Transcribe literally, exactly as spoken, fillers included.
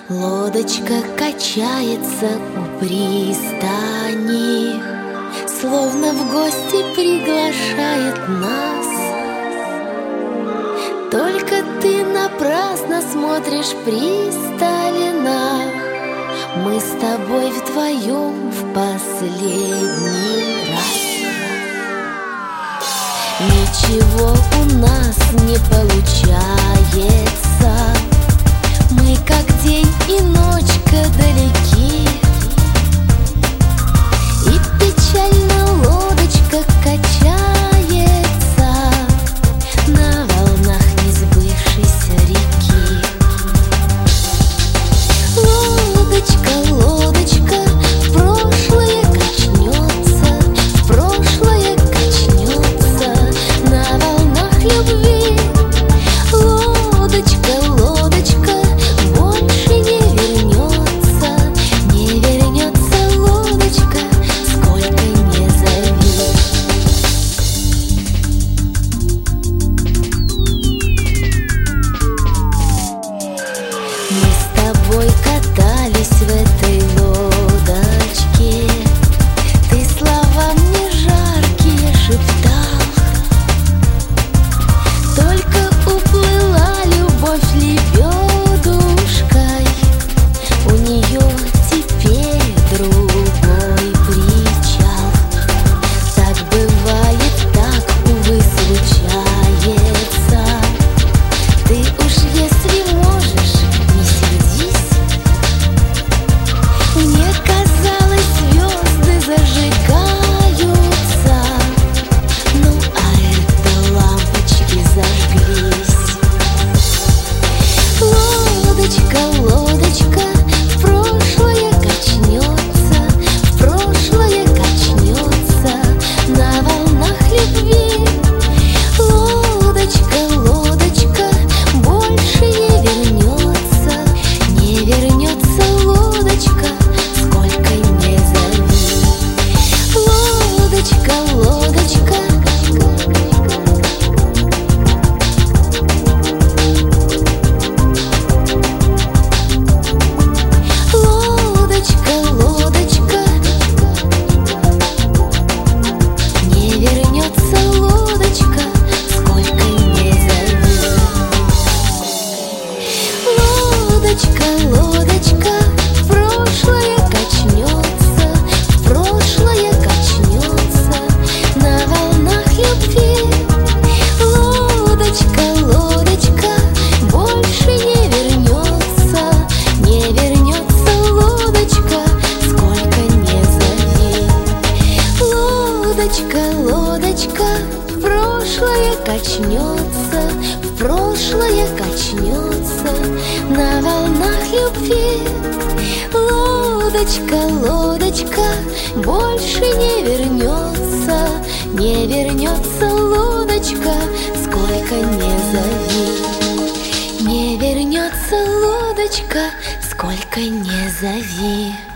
Лодочка качается у пристани, словно в гости приглашает нас. Только ты напрасно смотришь пристально. Мы с тобой вдвоем в последний раз. Ничего у нас не получается. Мы как день и ночка далеки. И печально лодочка качается на волнах несбывшейся реки. Лодочка, лодочка, в прошлое качнется, в прошлое качнется на волнах любви. Лодочка, лодочка, больше не вернется, не вернется лодочка, сколько не зови. Мы с тобой катались в этой лодочке. Ты слова мне жаркие шептал. Только уплыла любовь лебедушкой. У нее теперь другой причал. Так бывает, так, увы, случается. Ты уж если можешь, не сердись. Мне казалось, звезды зажигаются, ну а это лампочки зажглись. Лодочка, лодочка, в прошлое качнется, в прошлое качнется на волнах любви. Лодочка, лодочка, больше не вернется, не вернется лодочка, сколько не зови. Лодочка, лодочка, лодочка, лодочка, не вернется лодочка, сколько не зови. Лодочка, лодочка, в прошлое качнется, в прошлое качнется на волнах любви. Лодочка, лодочка, больше не вернется, не вернется лодочка, сколько не зови. Лодочка, лодочка, в прошлое качнется, в прошлое качнется на волнах любви. Лодочка, лодочка, больше не вернется, не вернется лодочка, сколько не зови. Не вернется лодочка, сколько не зови.